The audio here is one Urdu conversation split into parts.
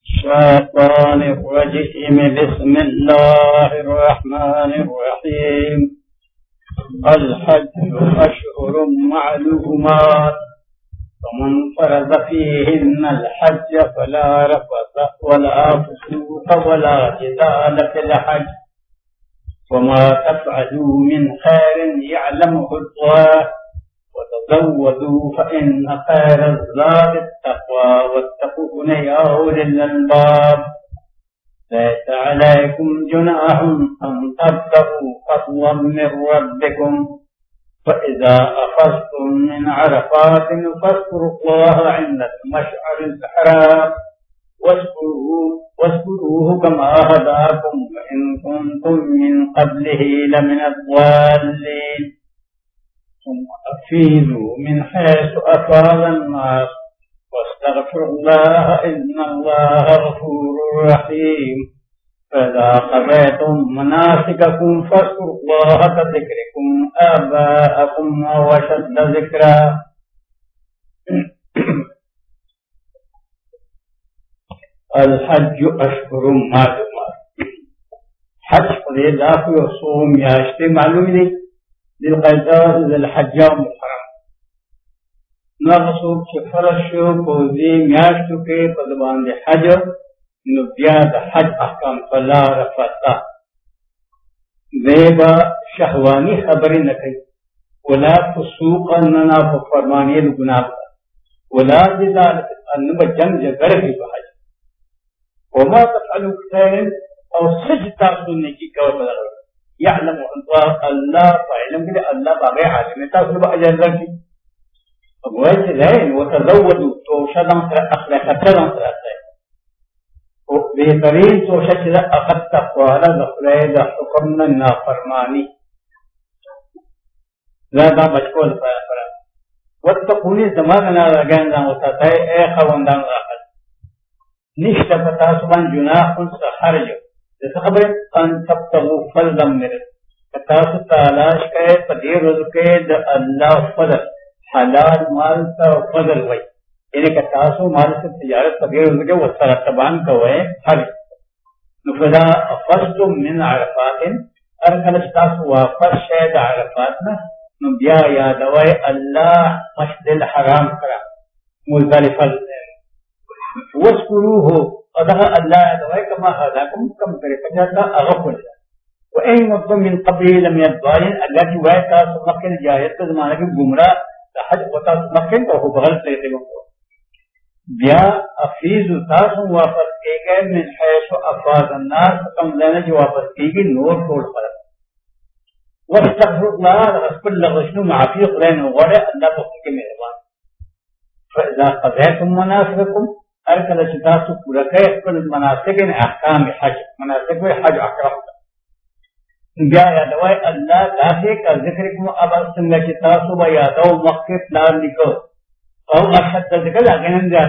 الشيطان الرجيم. بسم الله الرحمن الرحيم. الحج أشهر معلومات فمن فرض فيهن الحج فلا رفث ولا فسوق ولا جدال في الحج وما تفعلوا من خير يعلمه الله وتزودوا فإن خير الزاد التقوى واتقون يا أولي الألباب. ليس عليكم جناح أن تبتغوا فضلا من ربكم فإذا أخذتم من عرفات فاذكروا الله عند المشعر الحرام واذكروه كما هداكم وإن كنتم من قبله لمن الضالين. ثم أفيدوا من حيث أفاض الناس واستغفروا الله إن الله غفور رحيم. فإذا قضيتم مناسككم فاذكروا الله كذكركم آباءكم أو أشد ذكرا. الحج أشهر معلومات. حج قضية داخل وصوم ياشتي معلوم لي للقيدات للحج محرم نغصوب فرض شو پوزی میاشتو کے پدبان دے حج نبیا دا حج احکام فلا رفتا دیبا شہوانی خبری نکی ولا فسوقا ننا فرمانی گناہ ولا جدال انبا جنگ جگر کی بحج وما تفعلوا خير او سجتا سنکی کور بدل يعلم الله فعلم كده الله باغي عالم تاسو اجر لكي وقوات لين وتزودوا توشدن اخلاق تدن بهترين توشد اخذ تقوى لذخرين حكمنا نافرماني لا دا بچکول فرا واتقوني زماننا لگان دان وتاتای اي خوندان راحت نشتا فتاسبان جناح سحرج خبر ان تبتغوا فضلا من تاسو تلاش کئ پدې روز کې د الله فضل حلال مال ته فضل وای یعنی که تاسو مال څخه تجارت پدې روز کې وسره تبان کوئ هر نو فدا افضل من عرفات ارکل تاسو واپس شه د عرفات نه نو بیا یادوي الله مسجد الحرام کرا مزدلفه واذكروه اذا الله ادوای کما هداکم کم کرے پجاتا اغفل وان كنتم من قبل لم يضالين التي وایتا مکن جایت زمانہ کی گمراہ حج وتا مکن تو بغلط لیتے ہو بیا افیز تاسو واپس کے گئے من حيث افاض الناس کم لینا جو واپس کی گئی نور ٹول پر واستغفر الله رب الغشن معافی قران وغره اللہ تو کے مہربان. فاذا قضيتم مناسككم ارکل چتاسو پورا کئ خپل مناسک ان احکام حج مناسک حج احکام بیا یادوای الله داسې کا ذکر کوم اب څنګه چتاسو بیا یادو مخکې پلان لیکو او اشد ذکر اگنن دا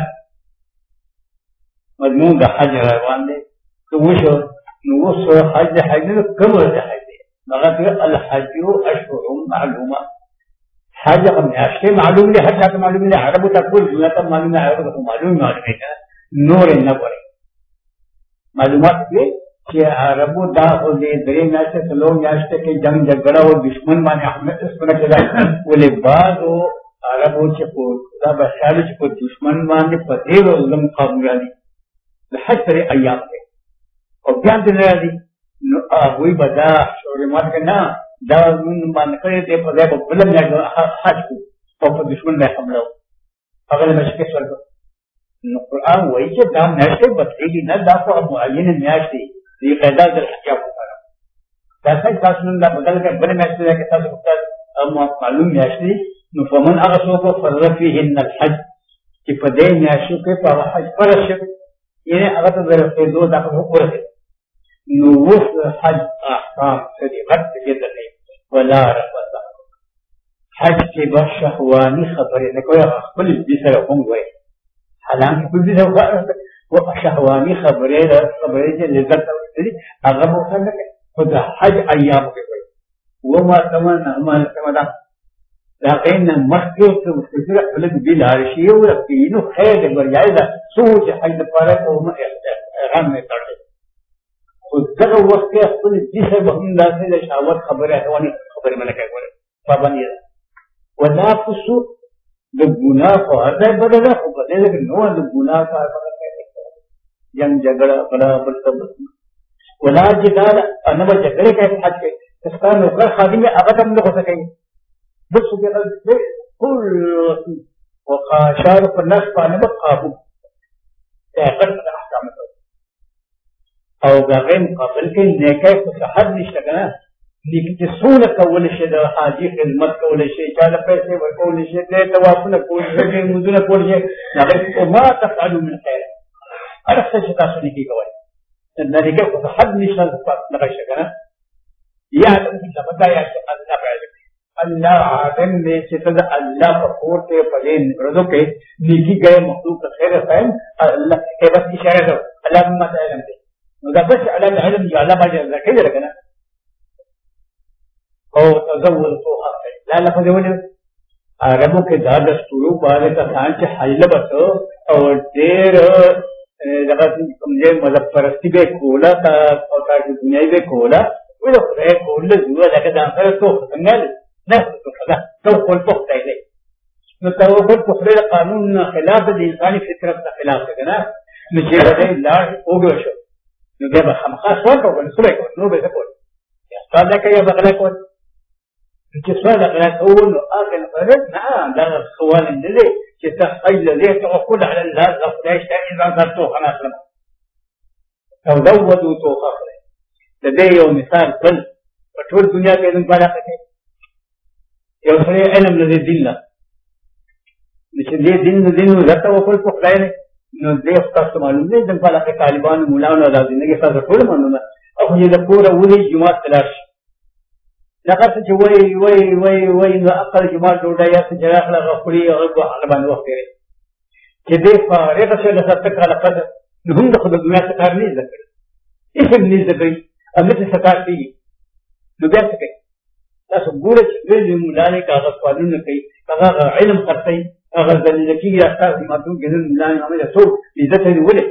مضمون د حج روان دي وشو نو وسو حج کوم د حج مغه الحج اشهر معلومات حاجة قم ياشتي معلوم لي حتى معلوم لي عربو تقول جنة معلوم لي عربو معلوم نور النبوري معلومات لي کہ عربو دا ہو دے درے میاشتے سلو میاشتے کے جنگ جگڑا ہو دشمن مانے احمد اس پر چلا ولی بعد ہو عربو چکو دا بخیال چکو دشمن مانے پتیر و ظلم قابل رہی لحج ترے ایام دے اور بیان دن رہی آگوی بدا شعرمات کے نا دا من باندې کړی ته په ځای په بلم نه حج کو او په دشمن نه حمله هغه مشکل سره نو قرآن وایي چې دا نشته بچیږي نه دا خو معین میاشتې دی قاعده د حجاب لپاره دا څنګه تاسو نن دا بدل کې بل میاشتې کې تاسو او معلوم میاشتې نو فمن هغه څوک فرض فيهن الحج چې په دې میاشتو کې په حج فرض شي یعنی هغه ته ورته دوه دا ورته نو وس حج احکام طریقت جدا نہیں ولا رفض حج کے بعد شہوانی خبریں نہ کوئی خپل دې سره کوم وای حالانکه په دې سره او شهوانی خبره چې لذت ورته هغه مو څنګه خدا حج ایام کې وای و ما تمنا ما تمنا لكن مخکې څه مستقره بلد بلا شيء ورته نو خیر ورجایدا سوچ حج لپاره کوم پیغام میں تړلی خو دغه وخت کې خپل جسم هم داسې د شهوت خبرې اتوانې خبرې منع کوي ګوره پابندي ده ونفسو د ګناه په هر ځای بده ده خو په دې کې نو د ګناه کار بده کوي جنگ جګړه بلا بل څه ولا جدال انه جګړه کوي حد کې تستا نوکر خادم هغه هم نه غوښته کوي بل څه کې ټول وقاشار په نفس باندې قابو تاخر د احکام او هغه مقابل کې نیکه په حد نشته کنه لیکن چې څونه کول شي د حاجی خدمت کول شي چاله پیسې ورکول شي د توافونه کول شي مزونه کول شي هغه ما تفعلوا من خير هر څه چې تاسو نه کوي د نیکه په حد نشته نه شي کنه یا د بدايه الله تعالی اللہ عالم نے چتد اللہ فخور کے پلے نکردوں کے نیکی گئے مخلوق کا خیر فہم اللہ کے بس اشارہ کرو اللہ مت علم دے مدبس علم علم یا اللہ باجر اللہ کہہ رکھنا او تزول تو حق لا لفظ وجه عربوں کے دار دستورو بارے کا سانچ حل بس اور دیر لغت سمجھے مذہب پرستی بے کھولا تھا اور تاکہ دنیا بے کھولا وہ خدای کھول دے لگا داخل تو ختم نه توکل پخته دی نو توکل پخته قانون خلاف د انساني فطرت ته خلاف دی نه نو چې دا لاړ اوګو شو نو بیا به خامخا څوک ونسوي نو به څه کوي یا څنګه کوي بغلا کوي چې څنګه بغلا کوي نو اخر فرض نه دا سوال دی چې تخیل دې توکل على الله غفله شي اذا ذاتو خلاص لم او دوودو تو خفله د دې یو مثال بل په ټول دنیا کې د بالا کوي یو سره علم لري دین نه چې دې دین زړه وکړ په خدای نه نو دې تاسو معلوم دی د بالا کې طالبان مولانا د زندګي تاسو ټول معلومه او دې د پوره ولي جماعت تلاش لکه چې وای نو اقل جماعت ډوډۍ یا چې راخله غفړي او هغه باندې وخت لري چې دې فارغ شه د ستک علاقه نو هم د خدای دنیا څخه کار نه ذکر اسم نه ذکر امه څه کار کوي نو بیا څه کوي تاسو ګوره چې دې مولانه کاغذ قانون کوي هغه علم خرڅي هغه د لکې راځي ماتو ګنن مولانه عمله څو عزت یې ولې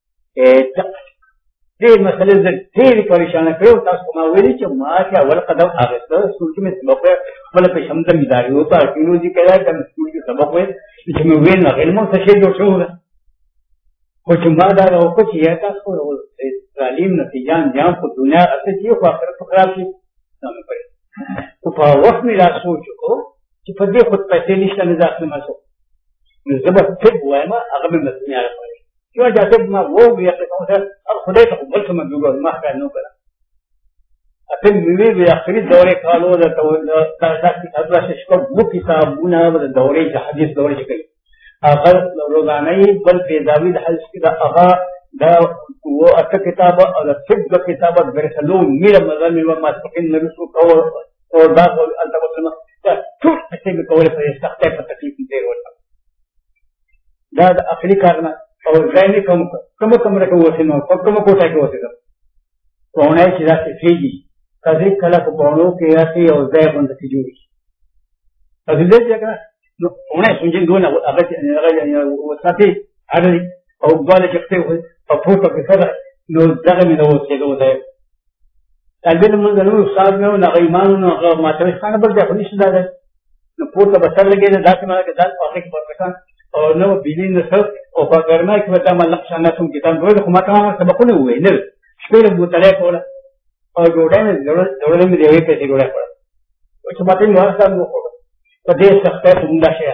دې مسلې د ډېر پریشان کړو تاسو ما ویلي چې ما کې اول قدم هغه څه سوچ مې سبق بل په شمد مداري او په ټیکنالوژي کې راځم سکول کې سبق وې چې مې ویل نه علم څه شي جوړ شو خو چې ما دا او کو چې یا تاسو تعلیم نتیجه انجام په دنیا اته چې خو آخرت خراب شي نو پرې تو په وخت مې لا سوچو چې په دې خود پیسې نشته نه ځاخله ما سو نو زبر طب وایم هغه مې مسنی عارف وایي چې دا طب ما وو بیا څه کوم څه خدای ته بل څه مګو ما کار نه کړه اته مې وی اخري دوره کالو د تاسو کتابه شکو مو کتابونه د دوره د حدیث دوره کې کوي هغه روزانه بل پیداوی د حدیث کې دا هغه دا وہ اته کتاب او د طب کتابه برسلو میره مزل مې ما سپکین نبی سو کو او دا انت وسنه دا ټول څه به کوله په سخته په تکلیف دې ورته دا د اخلي کارنه او ځینې کوم راکو وسنه کوم کوټه کې وسنه کوونه چې دا څه کیږي کله کله په بونو کې راځي او ځای باندې کیږي تاسو دې ځکه نو کوونه څنګه دونه هغه وساتي هغه او بالا چکتے ہوئے اور پھوٹو کے سر نو دغه مې نو څه دوه طالبین موږ نو استاد مې نو ایمان نو ماته خانه بل ځای نشي دا نو پورته بسر لګي دا داسې ما کې دال پاکه په پکان او نو بیلین نو او په ګرمای کې وتا مل نقشانه کوم کتاب دوی خو ماته ما سبقونه وې نه شپې له مطالعه کوله او جوړه مې جوړه مې دیوي په دې جوړه کړه او چې ماته نو سره نو په دې سخته څنګه شي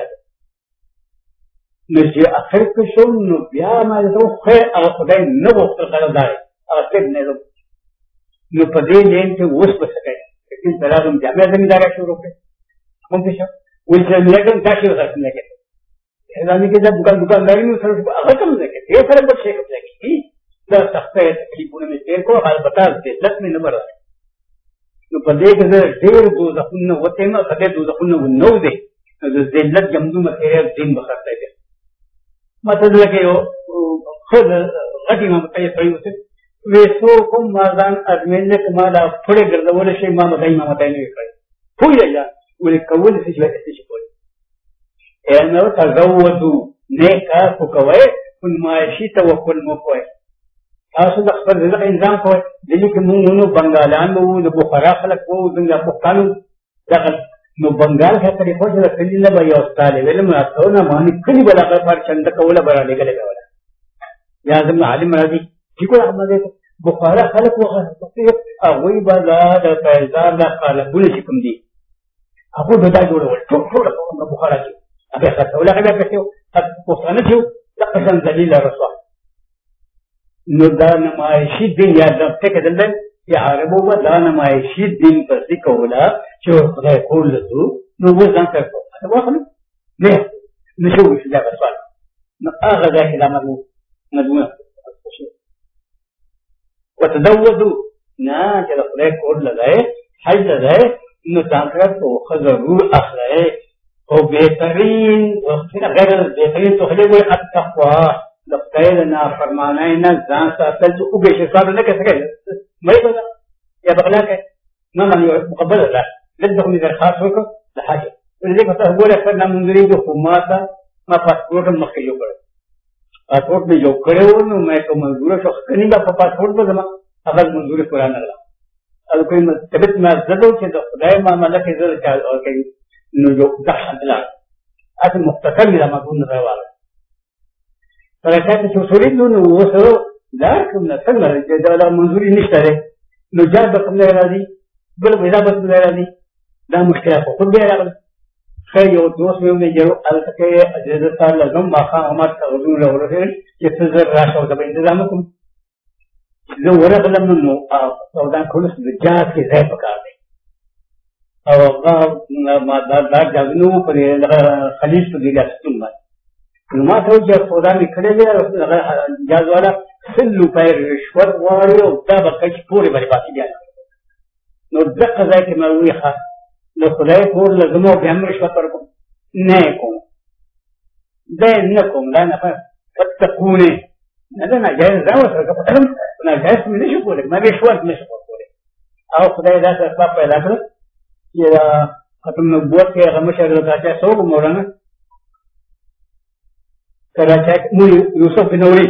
نو چې اخر کې شو نو بیا ما ته خو هغه خدای نه وخت سره دای هغه څه نه نو په دې لین ته اوس په څه کوي چې بلادم جامع زمیندار شروع کړ کوم څه ویل چې لګن تاسو راځي نه کوي دا نه کې دا دکاندار نو سره هغه کوم نه کوي یې سره په څه کوي دا سخته تکلیفونه مې تیر کو حال بتا دې لک مې نه مرا نو په دې کې ډېر دوزخونه وته نو کده دوزخونه نو دي نو دې لک جمدو مته دین بخښته دي مطلب لکه یو خود غټي ما ته یې پېښ وته وېسو کوم مازان ادمنه کمالا پړې ګرځول شي ما مدای ما ته نه وکړي خو یا ولې کول څه شي کوي نو تزودو نیکا کوي کن ماشي توکل مو کوي تاسو د خپل رزق انتظام کوئ. دلي کې مونږ نو بنګالان وو، د بخارا خلک وو، زموږ پښتانه دغه نو بنګال ښه طریقو چې د کلي نه به یو استاد علم راته نه ماني کلي به دغه پر چنده کوله به رالېږلې به وله یا زموږ عالم راځي چې کوه احمد بخارا خلک وغه هغوی به د فیضان د قالبونه چې کوم دي هغوی به دا جوړول ټوله بخارا کې هغې خرڅول هغې بیا پېسې پښتانه چې د قسم دلیل رسوا نو دا نمایشي دین یا دفتې کېدل دی چې عربو به دا نمایشي دین پسې کوله چې خدای کور لځو نو اوس ځان سره کوو دا واخلو نه نشو وشو دا سوال نو هغه ځای کې دا مضمونه وتزودوا نه چې د خدای کور لګای حج لګای نو ځان سره توخه ضرور اخلئ او بهترین غیر بهترین توخه وي التقوا د خدای د نافرمانۍ نه ځان ساتل چې اوږې حساب نه کوي څه کوي مې یا بغلا کې ما معنی مقبل ده لږ خو مې درخواست وکړ د حج دې په تاسو ګوره پر نامنځري د حکومت ما پاسپورت مخکې جوړ کړ پاسپورت مې جوړ کړو نو مې کوم منظور شو کني دا په پاسپورت به زما هغه منظور قرآن نه او کوم تبت ما زدو چې د خدای ما ملک زړه چا او کوي نو یو ځحنت لا اته مختصر مې ما ګون راواله فلکه چې وسوري نو وسو دا کوم نه څنګه چې دا منظوري نشته نو جاد به کوم نه راځي بل ویلا به نه راځي دا مشکل خو خو به راغلی خیر یو دوست مې ونه جوړ الکه اجازه تعالی لازم ما خان عمر تغذو له ورته چې څه راشه او د تنظیم کوم زه ورغلم نو او دا کولس د جات کې ځای پکار دی او هغه ما دا ځنو پر خلیج په دی لاستون باندې نو ما ته چې خدا مې کړی دی هغه جاز والا سلو پیر رشوت غواړي او دا به کچ پورې باندې پاتې دی نو دغه ځای کې مې وی ښه نو خدای کور لازم او به هم رشوت ورکوم نه کوم دا نه کوم دا نه فتقونه نه دا ناجایز دا وسره ناجایز مې نشو کولای مې رشوت نشو کولای او خدای دا اسباب پیدا کړ چې ختم نبوت کې هغه مشر راځي څو مولانا کراچۍ یوسف بن نوری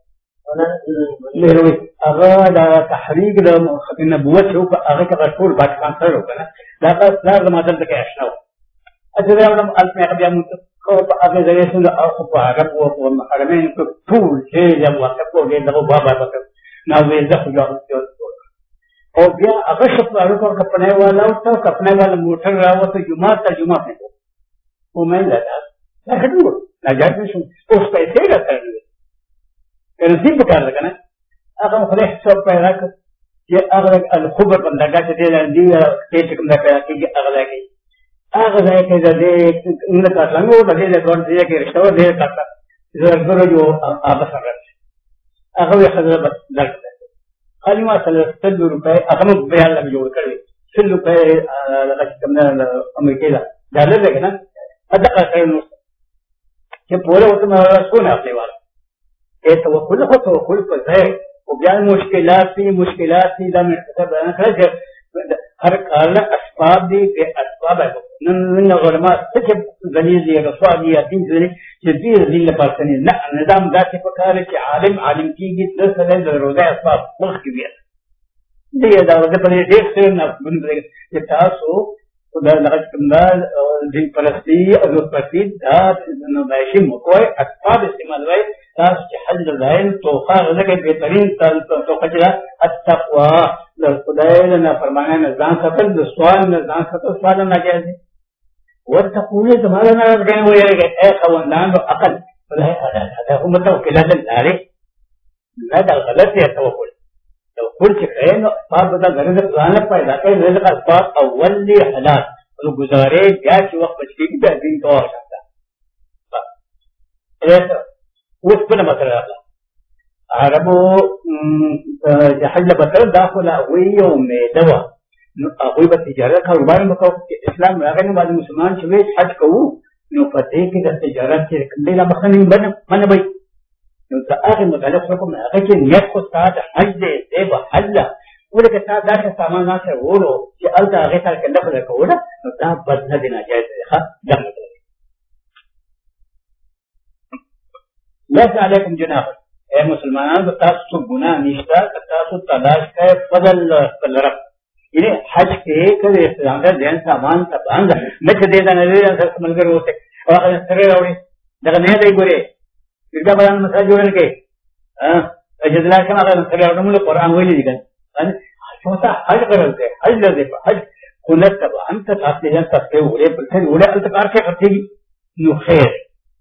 لهروي هغه دا تحریک د ختم نبوت شو هغه کې ټول پاکستان سره وکړه دا تاسو ما دلته کې آشنا و اته دا علم الف بیا موږ کو په هغه ځای څنګه او په هغه په حرمین کې ټول چې یو وخت په دې دغه بابا وکړ نو ویل دا خو او بیا هغه شپاره کو کپنه والا او ته کپنه والا موټر راوته جمعه ته جمعه په او مې لدا دا کډو ناجات نشو اوس پیسې راځي رسیم په کار لګنه هغه خو له حساب پیدا کړ چې هغه الخبر بندګه چې دی چې کوم دا پیدا کیږي هغه لګي هغه ځای کې د دې نه کارلنګو د دې د کوم ځای کې رښتو دې کاټه زرګرو جو هغه سره هغه یې خبره بس درته خالي ما 300 روپے هغه بیان لګ جوړ کړی 100 روپے هغه کوم نه امریکا ډالر لګ نه ادا کړو چې پوره وته ما سونه خپل وال توکل خو توکل په ځای او بیا مشکلات دي دا مې څه بیان کړل چې هر کار اسباب دي په اسباب نن علماء څه دلیل دي رسوا دي دین دي چې دې دین لپاره نه نظام داسې پکار چې عالم کیږي د سره د روزه اسباب مخ کې بیا دې دا ورته په دې څه نه باندې چې تاسو خدای لږ کمال دین پرستی او پرستی دا نو ماشي مکوې اسباب استعمال وای تاسو چې حج لایل توخه لکه بهترین توخه چې التقوا د خدای نه فرمانه نه ځان ساتل د سوال نه ځان ساتل سوال نه جایز دي ورته زماره نه غوښنه وایي اے خوندان او عقل خدای دا هم توکلات لري نه دا غلط دی توکل چې کین اسباب دا غرض ځان پیدا کوي رزق اسباب اول لی حلال او گزارې بیا چې وخت بچی دا دین کوه شته اوس په مسله راغله عربو د حج بدل داخله وی او میدوا نو هغه په تجارت کاروبار مکو اسلام راغلی باندې مسلمان چې حج کوو نو په دې کې د تجارت کې کله لا مخنی باندې وي نو دا هغه مطلب کوم هغه کې نیت خو ستاسو حج دې به حج ولکه تاسو دا سامان نه ورو چې الته هغه تر کنده په کوله نو دا بد نه دی ناجایز دی ښه ليس عليكم جناح اے مسلمانان تاسو گناہ نشتا تاسو تلاش کا فضل رب یعنی حج کے کدے استعمال دین سامان تبان نہ دے دا نظر سے ملګر ہوتے اور سره راوړي دا نه دی ګوري دا بیان مسله جوړل کې اجدلا کنا دا سره راوړل قرآن ویلي دي کنه شوتا حج کرتے حج لے حج قلت تبع انت تاسو جن تاسو ولې پر څه ولې التقار کې کوي نو خیر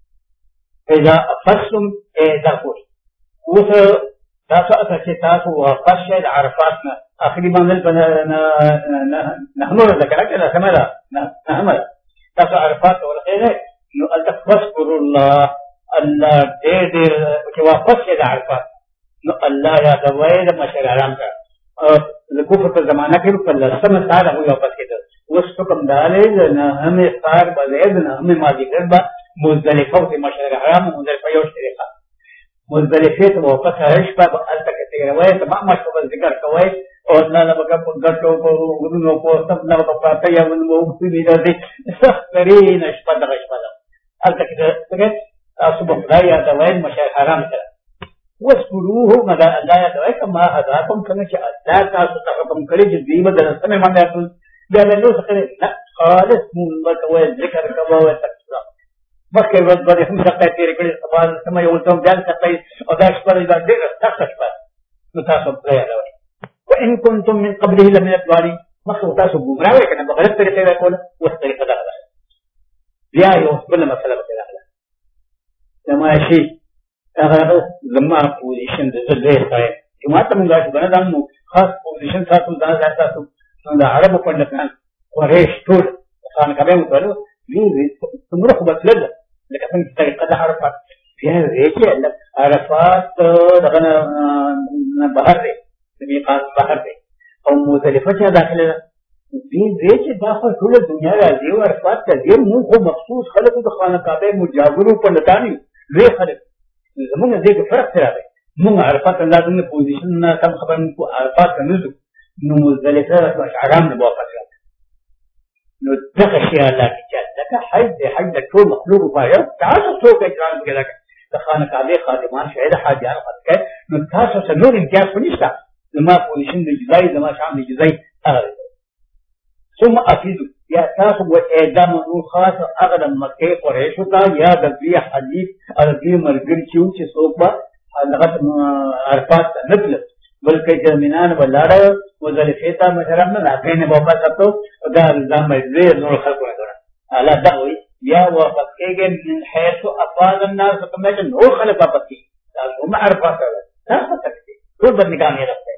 اذا افسم اذا قول وس تاسو چې تاسو واقع عرفاتنا اخري باندې نحن ذکر کړه سمرا نحمد تاسو عرفات ورغه نو التفسر الله الله دې دې چې واپس عرفات نو الله یا دوی د مشر حرام کا کفر په زمانہ کې په لسمه سال هغه واپس کېدل اوس حکم دالې نه هم افطار بلید نه هم ماځګر با مزدلفه او مشر حرام مزدلفه یو طریقه مزدلفه ته واپس هیڅ په الته کې روایت ما مشهور ذکر کوي او نه لا بګه په ګټو په غوډونو په سب نه په پاتې یا ونو په دې راځي سختري نشپد غشپد الته کې څنګه تاسو په خدای یا دوی مشر حرام سره واسکروه مدا الله یا دوی کما هداکم کنه چې الله تاسو ته حکم کړی چې دوی به درسته مې باندې اصل بیا له نو څخه نه خالص مون وتوي ذکر کوا او تکرار مخکې ورځ باندې هم څه تیر کړی سبحان سم یو ته ځان څخه او دا شپه دا ډېر سخت شپه نو تاسو پرې راوړئ وان كنتم من قبله لمن الضالين مخکې تاسو ګمراه وای کنه بغیر طریقې وکول او طریقه دا بیا یو بل مسله به راغله تماشي هغه زما پوزیشن د زړه ځای چې ما ته موږ غواړو دانو خاص پوزیشن تاسو دا تاسو د عربو په نسان قریش ټول خان کبه مو ورو وی څومره خو بدل لکه څنګه طریقه د عرفات بیا ریچې عرفات دغه نه بهر دی میقات بهر دی او مزدلفه چې داخله دی ریچې دا خو ټول دنیا راځي او عرفات ته دی مو خو مخصوص خلکو د خانه کعبه مجاورو په لټانی لوی خلک زمونږ دې فرق سره دی مونږ عرفات الله دې پوزیشن نه کم خبر کو عرفات نه نو نو مزدلفه حرام نه واپس نو دغه شی الله کې چې دغه حج د ټول مخلوق په تاسو څوک اجرام کړه د خانه کعبه خادمان شهید حاجیان خدای نو تاسو څه نور امتیاز ونیسته زما پوزیشن د جزای زما شام د جزای هغه ثم افیدو یا تاسو و اعدام نو خاص اغد مکه قریشو تا یا د دې حدیث او دې مرګ چې څوک هغه عرفات نقل بلکې جمینان ولاړ مزدلفه ته مشرم نه راغی نه واپس اته دا الزام دې نور خلکو نه کړه الا دغوی یا واپس کېږي من حيث افاض الناس کومه چې نور خلک واپس کیږي تاسو ما عرفات تاسو تکي ټول باندې کامیاب راځي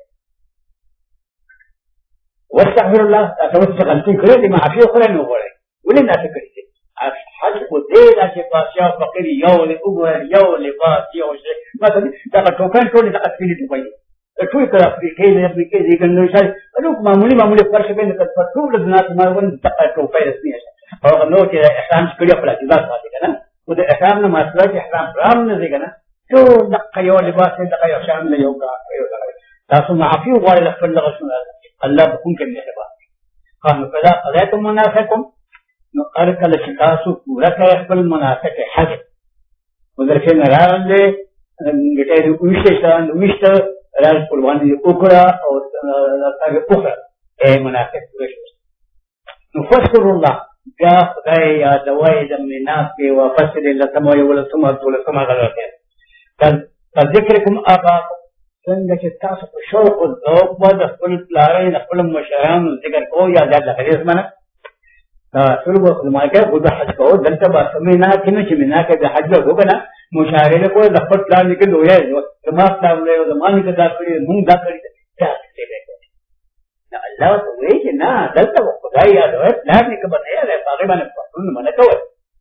واستغفر الله تاسو څه غلطي کړې دي معافي خو نه وغواړئ ولې نه تکړئ حج کو دې چې پاسیا فقیر یو له وګور یو لباس یو شي مثلا دا ټوکان ټول د اصلي ټوکای ټول کړه افریقې نه افریقې دې ګنو شي نو معمولی فرق به نه تر ټول د نات ما ون ټوکای رسمي او نو چې احرام کړی خپل ځای ساتي کنه او د احرام نه مسله چې احرام پرام نه دی کنه ټول د یو لباس د یو شان نه یو تاسو معافي وغواړئ خپل لغښونه الله بكون كم يحبا قالوا فلا قضيتم مناسكم نو ارکل شتاسو پورا کئی اخبر مناسک حج وذرکے نرارن دے گٹے دے اوشتا رال قربانی دے اکرا اور اخرا اے مناسک پورا شوست نو فسکر اللہ بیا خدای یا دوائی دم ناس کے وفسر اللہ سموئی ولسمہ دولسمہ غلطے قد ذکرکم آباکم څنګه چې تاسو په شوق او ذوق باندې خپل پلارې د خپل مشرانو ذکر کو یا د حدیث منه دا ټول په ماکه خو د حج کو دلته با سمینا کینه چې مینا کې د حج وګنه مشاهده کو د خپل پلان کې دوی زما پلان له زمانه کې دا کړی مونږ دا کړی دا څه نه الله ته وایي چې نه دلته خدای یاد وای پلان کې باندې نه هغه باندې پښتون منه کوي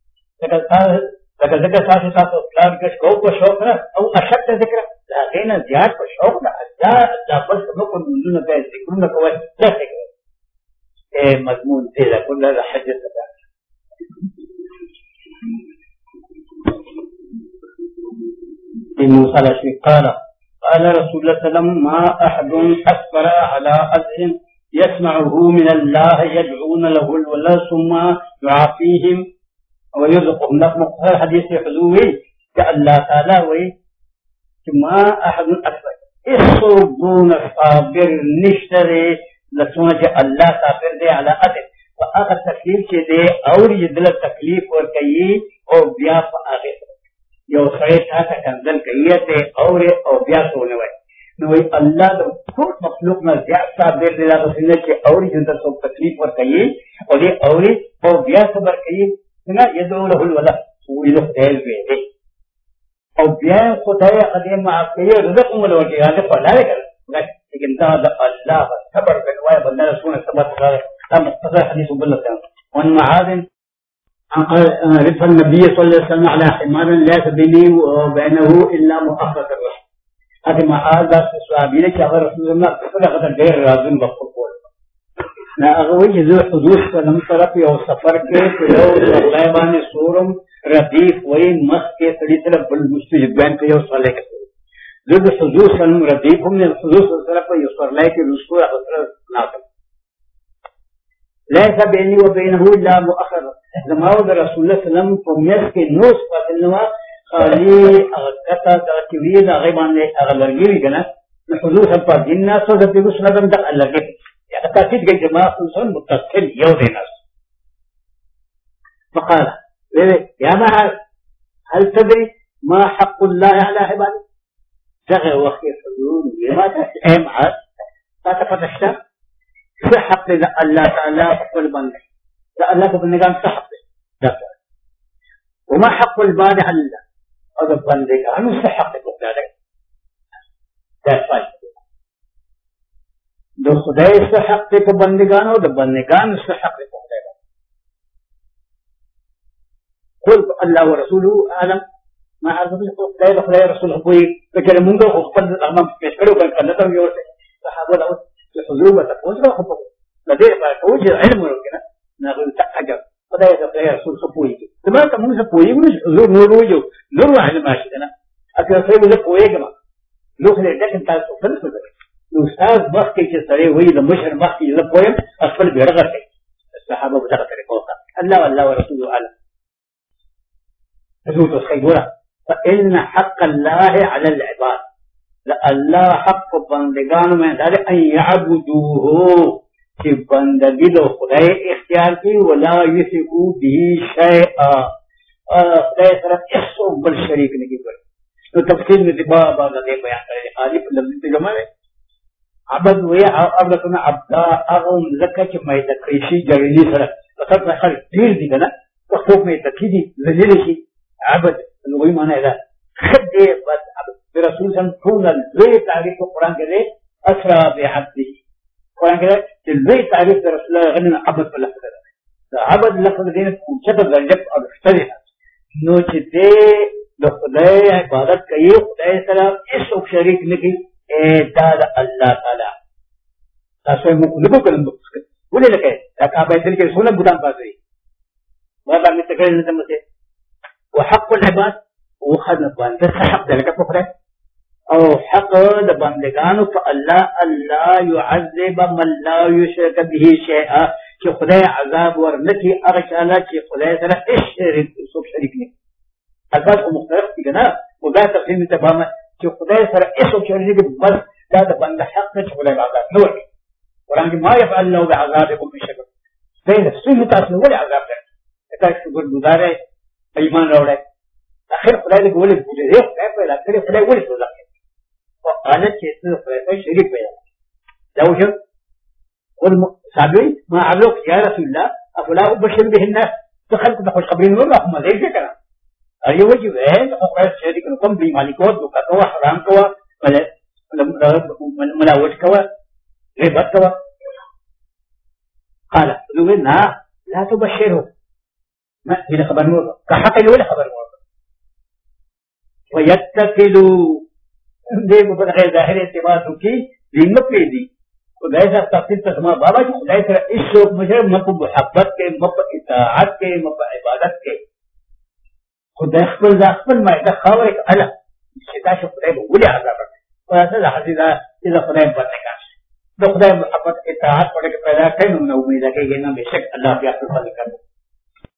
لکه تاسو پلان کې کو په شوق نه او اشد ذکر لكن زياد فشوق لا بس ممكن من دون كذا يكون كويس لا ايه مضمون كده كل هذا حدث موسى الاشعري قال رسول الله صلى الله عليه وسلم ما احد اكبر على اذن يسمعه من الله يدعون له الولد ثم يعافيهم ويرزقهم. نقل حديث حضوري کہ اللہ تعالیٰ وہی کہ ما احد اکبر اس گون صابر نشترے لسونا چے اللہ صابر دے علی عدل و آخر تکلیف چے دے اور یہ دل تکلیف اور کئی اور بیا پا آگے یو سڑے تھا کا کنزل کئی تے اور بیا سونے وائی نوی اللہ دا کل مخلوق نا زیاد صابر دے لگا سنے چے اور جنتا سو تکلیف اور کئی اور یہ اور بیا صبر کئی سنا یدعو له الولا وی لو خدای وی او بیا خدای قدیم معاف کئی رزق ملو کی آنے پڑھا لے کر لیکن دا اللہ صبر بنوائی بندہ رسول صبر کر مختصر حدیث بالله وعن معاذ رفع النبي صلى الله عليه وسلم على حمار ليس بيني وبينه الا مؤخرة الرحم. هذا معاذ الصحابي لك اگر رسول الله صلى الله عليه وسلم غير راضٍ بقول نا اغوی ذو حدوث سلام طرف یو سفر کے یو غیبان سورم ردیف وی مخ کے سڑی طرف بل مستجب بیان کے یو صالح کے ذو حدوث سلام ردیف ہم نے حدوث طرف یو صالح کے رسول اللہ ناظم ليس بيني وبينه الا مؤخر زماو رسول الله صلى الله عليه وسلم فميس کے نوس فاتلوا خالی اغتا تغتوید غیبان لے اغلرگیوی کنا حدوث اپا جننا سو ذاتی رسول اللہ دق اللگی يعني تأكيد جاي جماعة خصوصا متصل يوم الناس فقال يا معاذ هل تدري ما حق الله على عباده؟ شغل وخير حدود لماذا؟ أي معاذ لا تفتشت حق الله تعالى فقل بند لا الله تقول نقام صحق وما حق الباد على الله هذا بندك أنا مستحق لك ده دو خدای سے حق تے کو بندگانو دو بندگان سے حق تے کو خدای قل اللہ و رسوله اعلم ما عرض خدای خدای رسول کوئی کہ منگو خپل امام پیش کرو کنا تم یو صحابہ لو حضور بتقول لو خپل لدی کوئی علم ورکنا نقول تحجر خدای خدای رسول کوئی تمام تم سے کوئی حضور نور وجو نور علم ماشنا اگر سے مجھے کوئی کما لو خدای دکن تا فل استاد وقت کے سڑے ہوئی دا مشر وقت کی جب پوئم اصفل بیرغر ہے صحابہ بجاقہ کرے قوقا اللہ واللہ ورسول عالم رسول تو سکے گورا فإن حق اللہ علی العباد اللہ حق بندگان میں دارے ان یعبدوہو کہ بندگی دو خدای اختیار کی ولا یسکو بھی شیئا خدای طرف احسو بل شریک نہیں پر تو تفصیل میں دبا باغا دے بیان کرے آلی پر لفظ تجمع ہے عبد وی عبدتنا عبدا اغم لکا چی مای تکریشی جریلی سر فقط خل دیر دی کنا وقتوک مای تکیدی للیلشی عبد الوی مانا ہے خد دے بس برسول سن کونا لوی تعریف قرآن کے دے اسرا بعبدی قرآن کے دے لوی تعریف رسول اللہ غنینا عبد پر لفظ دے عبد لفظ دینا کچھتا درجب اور اختری نو چی دے دو خدای عبادت کئی خدای سلام اس وقت شریک نکی داد اللہ تعالی تاسوی مقلبو کلم بکسکت بولے لکے لیکن آپ ایدن کے رسولہ بودان پاس رہی وہاں میں تکرر نظم سے وحق العباد وخد نبان دس حق دلکا پکرے او حق دباندگانو فاللہ اللہ يعذب من لا يشرک به شیئا کہ خدای عذاب ورنکی اغشالا کہ خدای سر اشرک سوک شریک نہیں الباس کو مختلف تھی کنا وہ دا تفصیل تفاہم کہ خدای سر اس وقت شریک کہ بس دا بند حق ہے خدای عذاب نور قرآن کی ما یفعل اللہ بعذابکم من شکر دین سن تاسو ولی عذاب کرے تا شکر گزار ہے ایمان راوڑے اخر خدای نے بولے بوجھے ہے خدای پیدا کرے خدای ولی سزا کرے اور قالت کہ اس نے خدای پر شریک پیدا لو شو قل صابری ما عبدك یا رسول اللہ افلا ابشر به الناس دخلت دخل قبرين والله ما زي كده اي وجه ہے تو خدای شریک کو کم بھی مالکوت کو تو حرام کو ملاوت کو غیبت کو قال ذونا لا تبشره ما هي خبر نور كحق ولا خبر نور ويتكلوا دے مطلب غیر ظاہر اعتبار کی ذمت پہ دی خدای سے تفصیل تسمہ بابا جو خدای سے اس شوق مجھے مپ محبت کے مپ اطاعت کے مپ عبادت کے خدای خپل ځخپل مایده خاورې اله چې دا شو خدای به ولې عذاب ورکړي واسه حدیثه چې خدای باندې کاش د خدای محبت اطاعت پڑھ کے پیدا کړي نو امید ہے کہ یہ نہ بے شک اللہ بیا خپل کړي